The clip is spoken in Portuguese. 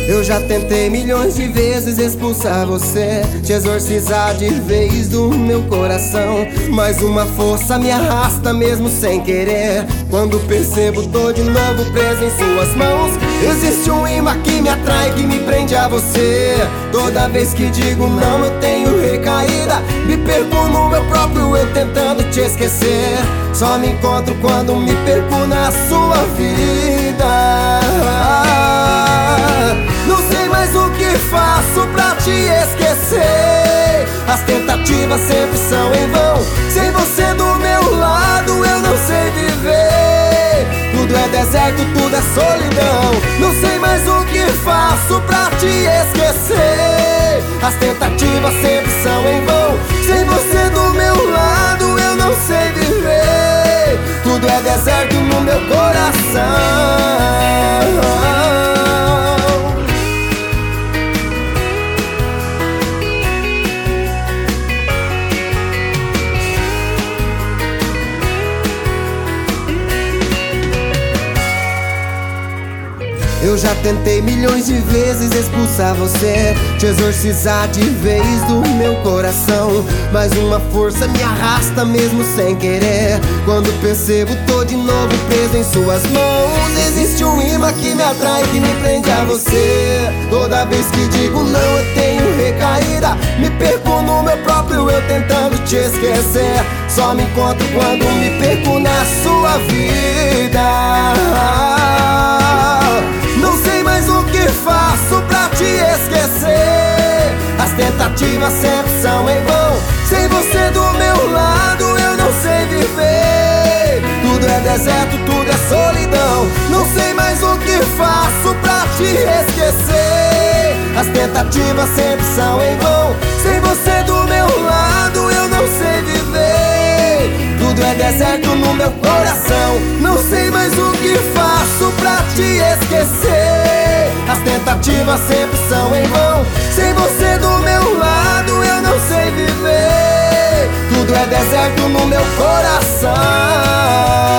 Eu já tentei milhões de vezes expulsar você, te exorcizar de vez do meu coração, mas uma força me arrasta mesmo sem querer. Quando percebo, tô de novo preso em suas mãos. Existe um imã que me atrai, que me prende a você. Toda vez que digo não, eu tenho recaída. Me perco no meu próprio eu tentando te esquecer. Só me encontro quando me perco na sua vida. Não sei mais o que faço pra te esquecer. As tentativas sempre são em vão. Sem você do meu lado eu não sei viver. Tudo é deserto, tudo é solidão. Não sei mais o que faço pra te esquecer. As tentativas sempre são em vão. Sem você do meu lado eu não sei viver. Tudo é deserto no meu coração. Eu já tentei milhões de vezes expulsar você, te exorcizar de vez do meu coração, mas uma força me arrasta mesmo sem querer. Quando percebo, tô de novo preso em suas mãos. Existe um imã que me atrai, que me prende a você. Toda vez que digo não, eu tenho recaída. Me perco no meu próprio eu tentando te esquecer. Só me encontro quando me perco na sua vida. Não sei mais o que faço pra te esquecer. As tentativas sempre são em vão. Sem você do meu lado eu não sei viver. Tudo é deserto, tudo é solidão. Não sei mais o que faço pra te esquecer. As tentativas sempre são em vão. Sem você do meu lado eu não sei viver. Tudo é deserto no meu coração. Não sei mais o que faço pra te esquecer. As tentativas sempre são em vão. Sem você do meu lado eu não sei viver. Tudo é deserto no meu coração.